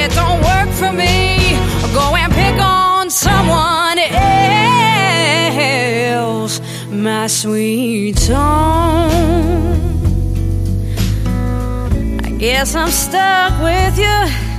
it don't work for me, go and pick on someone else, my sweet tone. I guess I'm stuck with you.